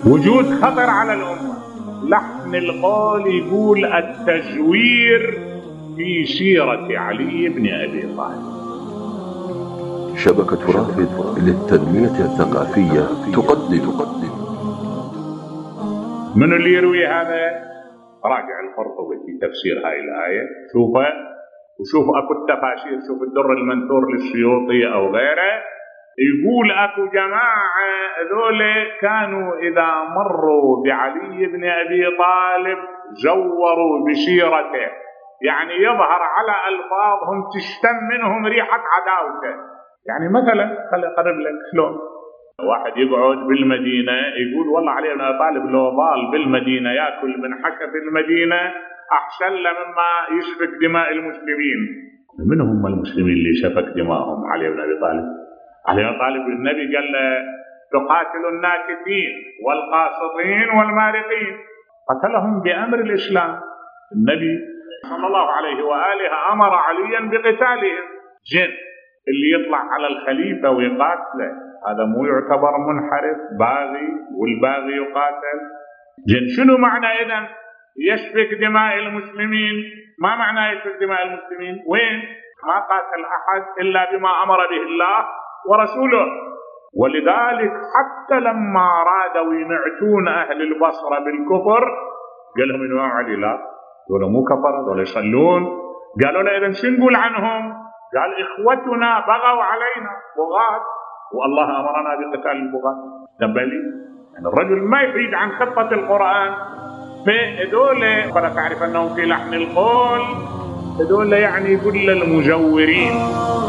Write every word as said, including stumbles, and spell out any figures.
وجود خطر على الأمة. لحن القول يقول التزوير في سيرة علي بن أبي طالب. شبكة رافد للتنمية الثقافية تقدم. من اللي يروي هذا؟ راجع القرطبي في تفسير هاي الآية، شوفه وشوف أكو التفاسير، شوف الدر المنثور للسيوطي أو غيره، يقول أكو جماعة ذول كانوا إذا مروا بعلي بن أبي طالب زوروا بسيرته، يعني يظهر على ألفاظهم تشتم منهم ريحة عداوته. يعني مثلا خلي أقرب لك شلون واحد يقعد بالمدينة يقول والله علي بن أبي طالب لو ضال بالمدينة يأكل من حشف المدينة أحسن له مما يسفك دماء المسلمين. من هم المسلمين اللي سفك دماءهم علي بن أبي طالب؟ علي بن أبي طالب النبي قال له تقاتل الناكثين والقاسطين والمارقين، قتلهم بأمر الإسلام. النبي صلى الله عليه وآله أمر عليا بقتالهم. جن اللي يطلع على الخليفة ويقاتله هذا مو يعتبر منحرف باغي، والباغي يقاتل؟ جن شنو معنى إذن يسفك دماء المسلمين؟ ما معنى يسفك دماء المسلمين؟ وين؟ ما قاتل أحد إلا بما أمر به الله ورسوله. ولذلك حتى لما رادوا ينعتون أهل البصرة بالكفر قال لهم إمام علي لا دول مو كفر، دول يصلون. قالوا له إذن شو نقول عنهم؟ قال إخوتنا بغوا علينا بغاة والله أمرنا بقتال البغاة. تبالي يعني الرجل ما يفيد عن خطة القرآن. فهذول فلا تعرف أنهم في لحن القول، هذول يعني كل المزورين.